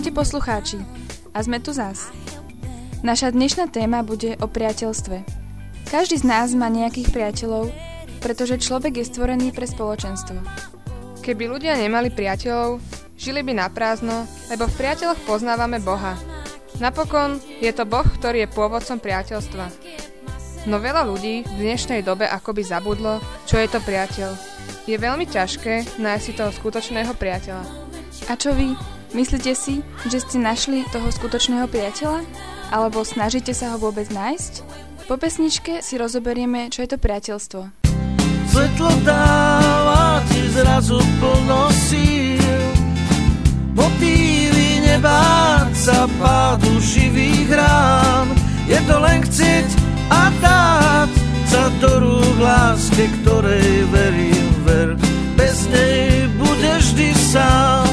Ahojte poslucháči, a sme tu zas. Naša dnešná téma bude o priateľstve. Každý z nás má nejakých priateľov, pretože človek je stvorený pre spoločenstvo. Keby ľudia nemali priateľov, žili by na prázdno, lebo v priateľoch poznávame Boha. Napokon je to Boh, ktorý je pôvodcom priateľstva. No veľa ľudí v dnešnej dobe akoby zabudlo, čo je to priateľ. Je veľmi ťažké nájsť si toho skutočného priateľa. A čo vy? Myslíte si, že ste našli toho skutočného priateľa? Alebo snažíte sa ho vôbec nájsť? Po pesničke si rozoberieme, čo je to priateľstvo. Svetlo dáva ti zrazu plno síl, motívy nebáť sa pádu živých rán. Je to len chcieť a dať sa do rúk láske, ktorej verím, ver. Bez nej budeš vždy sám.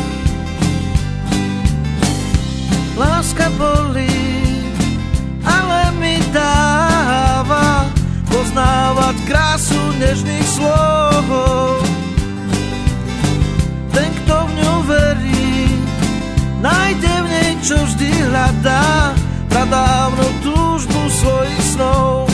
Láska bolí, ale mi dáva poznávať krásu nežných slov. Ten, kto v ňu verí, nájde v nej, čo vždy hľadá, pradávnu túžbu svojich snov.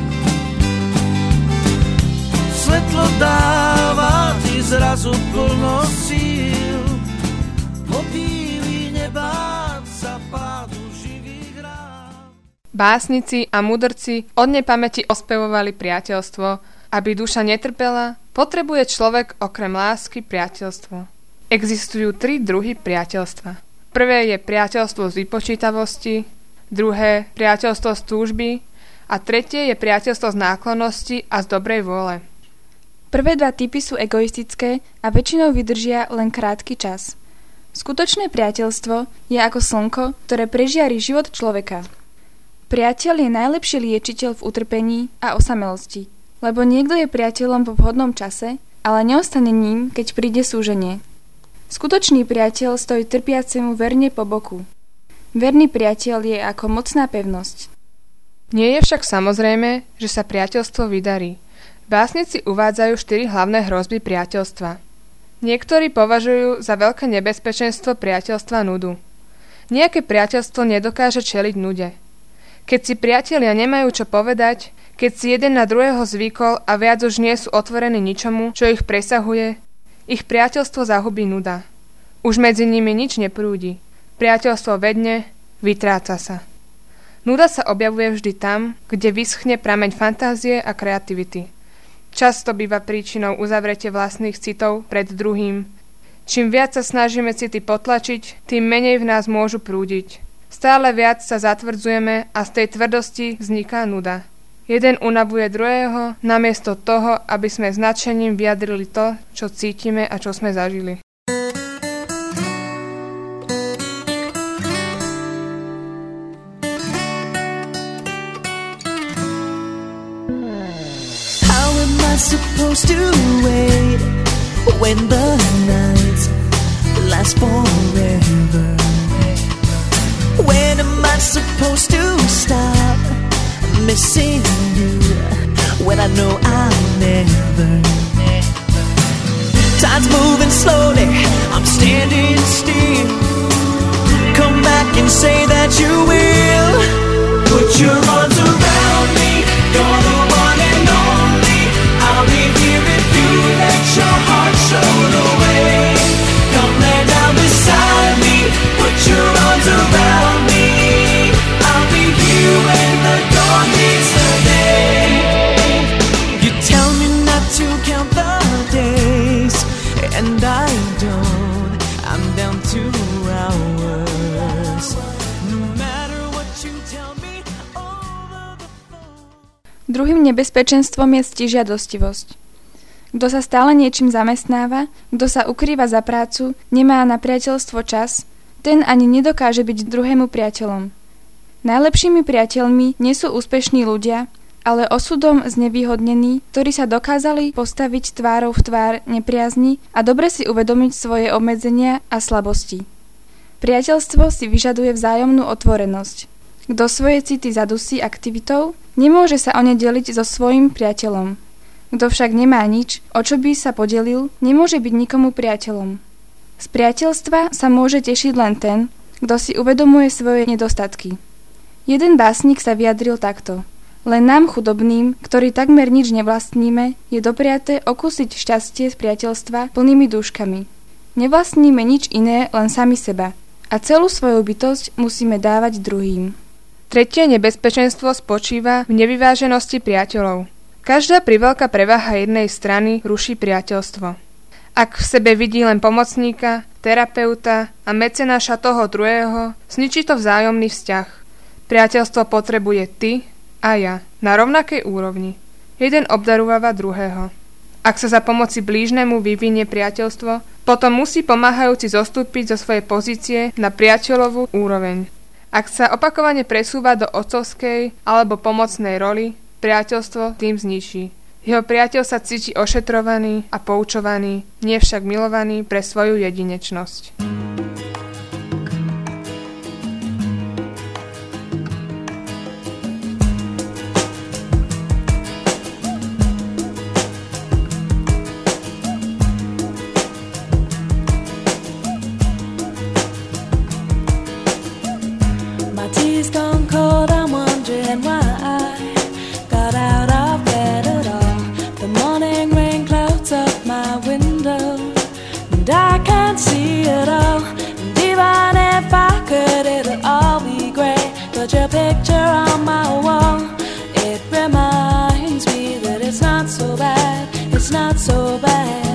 Svetlo dáva ti zrazu plno síl, motívy nebáť sa pádu živých rán. Básnici a mudrci od nepamäti ospevovali priateľstvo. Aby duša netrpela, potrebuje človek okrem lásky priateľstvo. Existujú 3 druhy priateľstva. Prvé je priateľstvo z vypočítavosti, druhé priateľstvo z túžby a tretie je priateľstvo z náklonnosti a z dobrej vôle. Prvé 2 typy sú egoistické a väčšinou vydržia len krátky čas. Skutočné priateľstvo je ako slnko, ktoré prežiari život človeka. Priateľ je najlepší liečiteľ v utrpení a osamelosti, lebo niekto je priateľom vo vhodnom čase, ale neostane ním, keď príde súženie. Skutočný priateľ stojí trpiacemu verne po boku. Verný priateľ je ako mocná pevnosť. Nie je však samozrejme, že sa priateľstvo vydarí. Básnici uvádzajú 4 hlavné hrozby priateľstva. Niektorí považujú za veľké nebezpečenstvo priateľstva nudu. Nejaké priateľstvo nedokáže čeliť nude. Keď si priatelia nemajú čo povedať, keď si jeden na druhého zvykol a viac už nie sú otvorení ničomu, čo ich presahuje, ich priateľstvo zahubí nuda. Už medzi nimi nič neprúdi. Priateľstvo vedne, vytráca sa. Nuda sa objavuje vždy tam, kde vyschne prameň fantázie a kreativity. Často býva príčinou uzavretia vlastných citov pred druhým. Čím viac sa snažíme city potlačiť, tým menej v nás môžu prúdiť. Stále viac sa zatvrdzujeme a z tej tvrdosti vzniká nuda. Jeden unavuje druhého, namiesto toho, aby sme značením vyjadrili to, čo cítime a čo sme zažili. Supposed to wait when the nights last forever. When am I supposed to stop missing you when I know I'll never? Time's moving slowly, I'm standing still. Come back and say that you will. Put your arms around me, you're the one and only. I'll be here if you let your heart show the way. Come lay down beside me, put your arms around me. I'll be here when the dawn meets the day. You tell me not to count the days, and I don't. I'm down to hours. No matter what you tell me over the phone. Druhým nebezpečenstvom je stižiadostivosť. Kto sa stále niečím zamestnáva, kto sa ukrýva za prácu, nemá na priateľstvo čas, ten ani nedokáže byť druhému priateľom. Najlepšími priateľmi nie sú úspešní ľudia, ale osudom znevýhodnení, ktorí sa dokázali postaviť tvárou v tvár nepriazni a dobre si uvedomiť svoje obmedzenia a slabosti. Priateľstvo si vyžaduje vzájomnú otvorenosť. Kto svoje city zadusí aktivitou, nemôže sa o ne deliť so svojím priateľom. Kto však nemá nič, o čo by sa podelil, nemôže byť nikomu priateľom. Z priateľstva sa môže tešiť len ten, kto si uvedomuje svoje nedostatky. Jeden básnik sa vyjadril takto. Len nám chudobným, ktorí takmer nič nevlastníme, je dopriaté okúsiť šťastie z priateľstva plnými dúškami. Nevlastníme nič iné, len sami seba. A celú svoju bytosť musíme dávať druhým. Tretie nebezpečenstvo spočíva v nevyváženosti priateľov. Každá priveľká prevaha jednej strany ruší priateľstvo. Ak v sebe vidí len pomocníka, terapeuta a mecenáša toho druhého, zničí to vzájomný vzťah. Priateľstvo potrebuje ty a ja na rovnakej úrovni. Jeden obdarúva druhého. Ak sa za pomoci blížnemu vyvinie priateľstvo, potom musí pomáhajúci zostúpiť zo svojej pozície na priateľovú úroveň. Ak sa opakovane presúva do otcovskej alebo pomocnej roli, priateľstvo tým zničí. Jeho priateľ sa cíti ošetrovaný a poučovaný, nie však milovaný pre svoju jedinečnosť. My tea's gone cold, I'm wondering why I got out of bed at all. The morning rain clouds up my window, and I can't see it all. And even if I could, it'll all be grey. But your picture on my wall, it reminds me that it's not so bad, it's not so bad.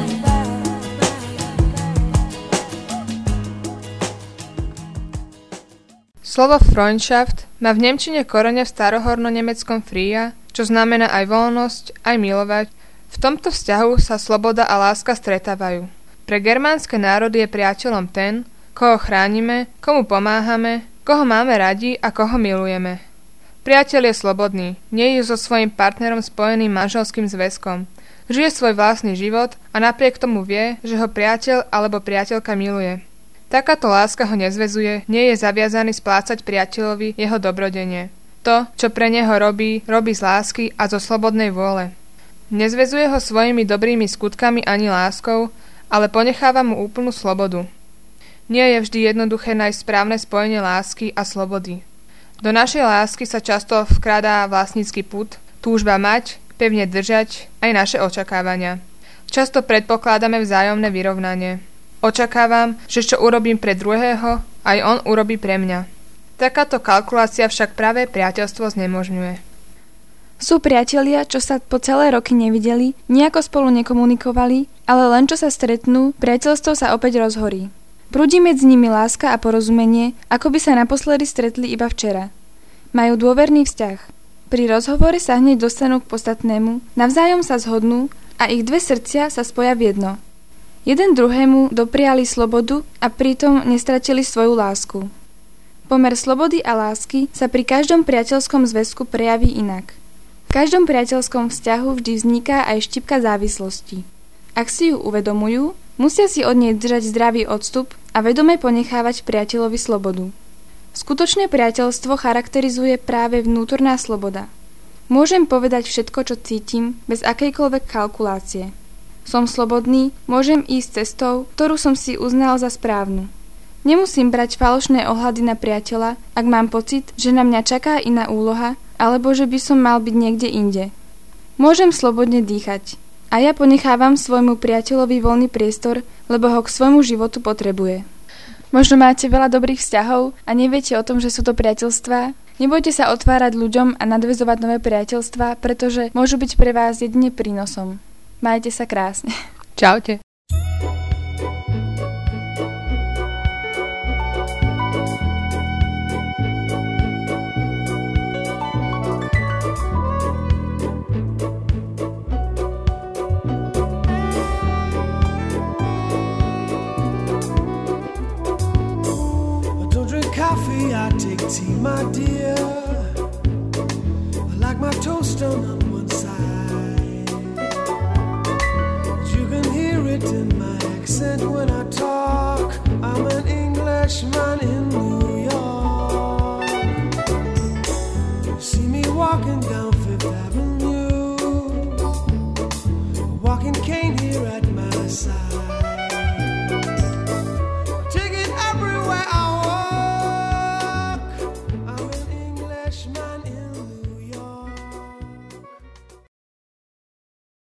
Slovo Freundschaft má v nemčine korene v starohorno-nemeckom fria, čo znamená aj voľnosť, aj milovať. V tomto vzťahu sa sloboda a láska stretávajú. Pre germánske národy je priateľom ten, koho chránime, komu pomáhame, koho máme radi a koho milujeme. Priateľ je slobodný, nie je so svojím partnerom spojený manželským zväzkom. Žije svoj vlastný život a napriek tomu vie, že ho priateľ alebo priateľka miluje. Takáto láska ho nezväzuje, nie je zaviazaný splácať priateľovi jeho dobrodenie. To, čo pre neho robí, robí z lásky a zo slobodnej vôle. Nezväzuje ho svojimi dobrými skutkami ani láskou, ale ponecháva mu úplnú slobodu. Nie je vždy jednoduché nájsť správne spojenie lásky a slobody. Do našej lásky sa často vkradá vlastnícky pud, túžba mať, pevne držať aj naše očakávania. Často predpokladáme vzájomné vyrovnanie. Očakávam, že čo urobím pre druhého, aj on urobí pre mňa. Takáto kalkulácia však práve priateľstvo znemožňuje. Sú priatelia, čo sa po celé roky nevideli, nejako spolu nekomunikovali, ale len čo sa stretnú, priateľstvo sa opäť rozhorí. Prúdi medzi nimi láska a porozumenie, ako by sa naposledy stretli iba včera. Majú dôverný vzťah. Pri rozhovore sa hneď dostanú k podstatnému, navzájom sa zhodnú a ich dve srdcia sa spoja v jedno. Jeden druhému dopriali slobodu a pritom nestratili svoju lásku. Pomer slobody a lásky sa pri každom priateľskom zväzku prejaví inak. V každom priateľskom vzťahu vždy vzniká aj štipka závislosti. Ak si ju uvedomujú, musia si od nej držať zdravý odstup a vedome ponechávať priateľovi slobodu. Skutočné priateľstvo charakterizuje práve vnútorná sloboda. Môžem povedať všetko, čo cítim, bez akejkoľvek kalkulácie. Som slobodný, môžem ísť cestou, ktorú som si uznal za správnu. Nemusím brať falošné ohľady na priateľa, ak mám pocit, že na mňa čaká iná úloha, alebo že by som mal byť niekde inde. Môžem slobodne dýchať. A ja ponechávam svojmu priateľovi voľný priestor, lebo ho k svojmu životu potrebuje. Možno máte veľa dobrých vzťahov a neviete o tom, že sú to priateľstvá. Nebojte sa otvárať ľuďom a nadväzovať nové priateľstvá, pretože môžu byť pre vás jedine prínosom. Majte sa krásne. Čaute. I take tea, my dear. I like my toast on